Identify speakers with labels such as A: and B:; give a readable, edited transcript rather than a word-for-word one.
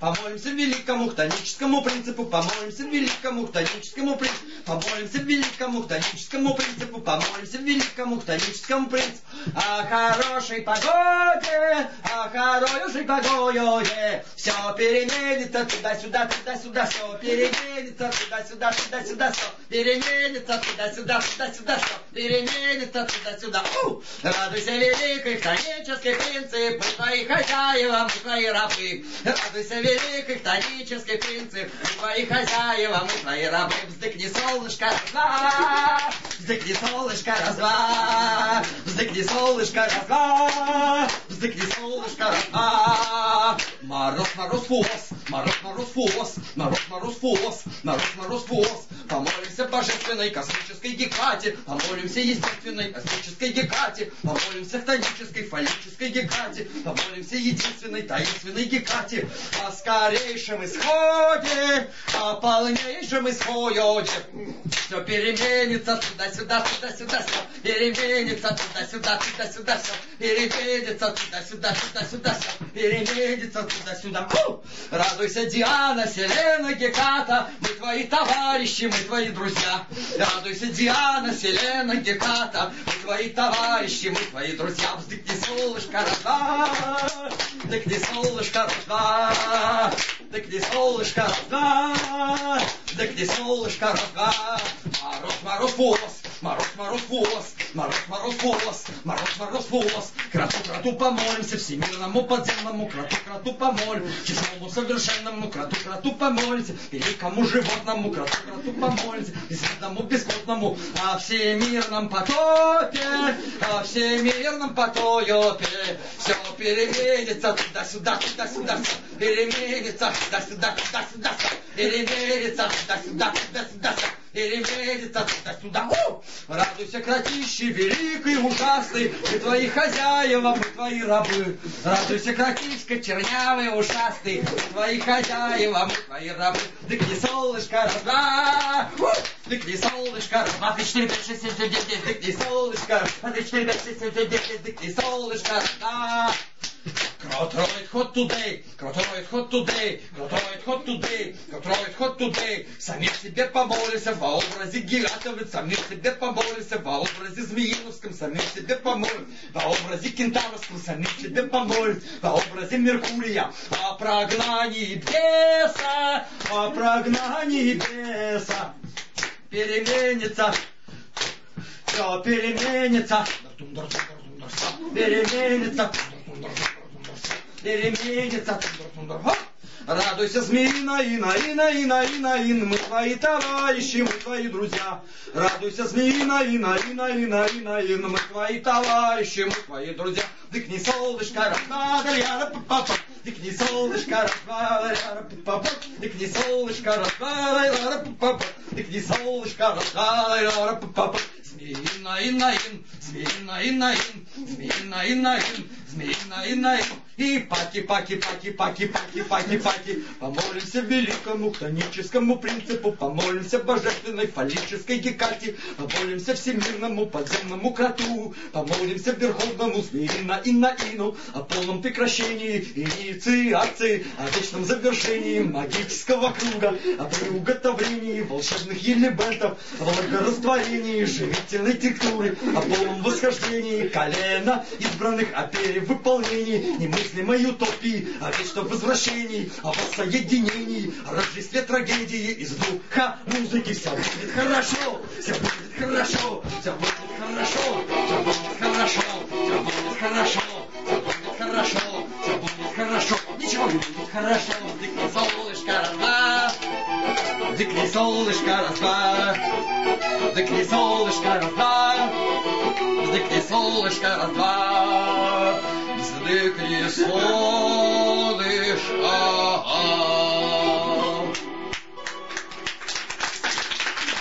A: помолимся великому хтоническому принципу, помолимся великому хтоническому принципу, помолимся великому хтоническому принципу, помолимся великому хтоническому принципу. О хорошей погоде, о хорошей погоде, все переменится туда-сюда, туда-сюда, все переменится туда-сюда, туда-сюда, все переменится туда-сюда, туда-сюда, все переменится туда-сюда. Радуйся, великий хтонический принцип, мы твои хозяева, мы твои рабы. Радуйся, великий хтонический принцип, мы твои хозяева, мы твои рабы. Вздыхни, солнышко, раз-два, вздыхни, солнышко, раз-два, вздыхни, солнышко, раз-два, вздыхни, солнышко, раз-два. Мороз, мороз, фос, мороз, мороз, фос, мороз, мороз, фос, мороз, мороз, фос. Помолимся божественной космической Гекате, помолимся естественной космической Гекате, помолимся хтонической фаллической Гекате, помолимся единственной таинственной Гекате о скорейшем исходе, о полнейшем исходе. Все переменится туда-сюда, туда-сюда, все переменится туда-сюда, туда-сюда, все переменится туда-сюда, туда-сюда, все переменится туда-сюда. Радуйся, Диана, Селена, Геката, мы твои товарищи, мы твои друзья. Радуйся, Диана, Селена, Геката, мы твои товарищи, мы твои друзья. Вздыхни, солнышко, раз-два, вздыхни, солнышко, раз-два, вздыхни, солнышко, раз-два, вздыхни, солнышко, раз-два. Мороз, мороз, фос, мороз, мороз, фос, мороз, мороз, фос, мороз, мороз, фос. Крату, крату помолимся, всемирному подземному крату, крату помолимся, честному совершенному крату, крату помолимся, великому животному крату, крату помолимся, безвредному, бесплотному, о всемирном потопе, о всемирном потопе. Все переменится туда-сюда, туда-сюда, все переменится туда-сюда, туда-сюда, все переменится туда-сюда, туда-сюда, все переменится туда-сюда. Радуйся, кратище, великий, ужасный, мы твои хозяева, мы твои рабы. Радуйся, кратичка, чернявый, ушастый, мы твои хозяева, мы твои рабы. Дыхни, солнышко, раз-два, дыхни, солнышко, раз-два, 3, 4, 5, 6, 7, 8, 9, дыхни, солнышко, раз-два, 3, 4, 5, 6, 7, 8, 9, дыхни, солнышко, раз-два. Crotroid hot today, Crotroid hot today, Crotroid hot today, Crotroid hot today. Самим себе помолимся во образе Гиратовы, самим себе помолимся во образе Змеиновском, самим себе помолимся во образе Кентаврском, самим себе помолимся во образе Меркурия. О прогнании беса, о прогнании беса. Переменится, все переменится, переменится. Переменится. Радуйся, змеина, ина, мы твои товарищи, мы твои друзья. Радуйся, змеина, ина, мы твои товарищи, мы твои друзья. Дыхни, солнышко, раз-два, дыхни, солнышко, раз-два, дыхни, солнышко, раз-два, дыхни, солнышко, раз-два. Змеина, ина, змеина, змеина, и паки. Помолимся великому хтоническому принципу, помолимся божественной фаллической Гекате, помолимся всемирному подземному кроту, помолимся верховному змеина ину о полном прекращении инициации, о вечном завершении магического круга, о приуготовлении волшебных элементов, о благорастворении живительной текстуры, о полном восхождении колена избранных, о перевыполнении немыслимой утопии, о вечном возвращении, о воссоединении, о Рождестве трагедии из духа музыки. Все будет хорошо, все будет хорошо, все будет хорошо, все будет хорошо, все будет хорошо, все будет хорошо, все будет хорошо, ничего не будет хорошо. Вздыхни, солнышко, раз-два, вздыхни, солнышко, раз-два, вздыхни, солнышко, раз-два, вздыхни, солнышко, раз-два, вздыхни, солнышко.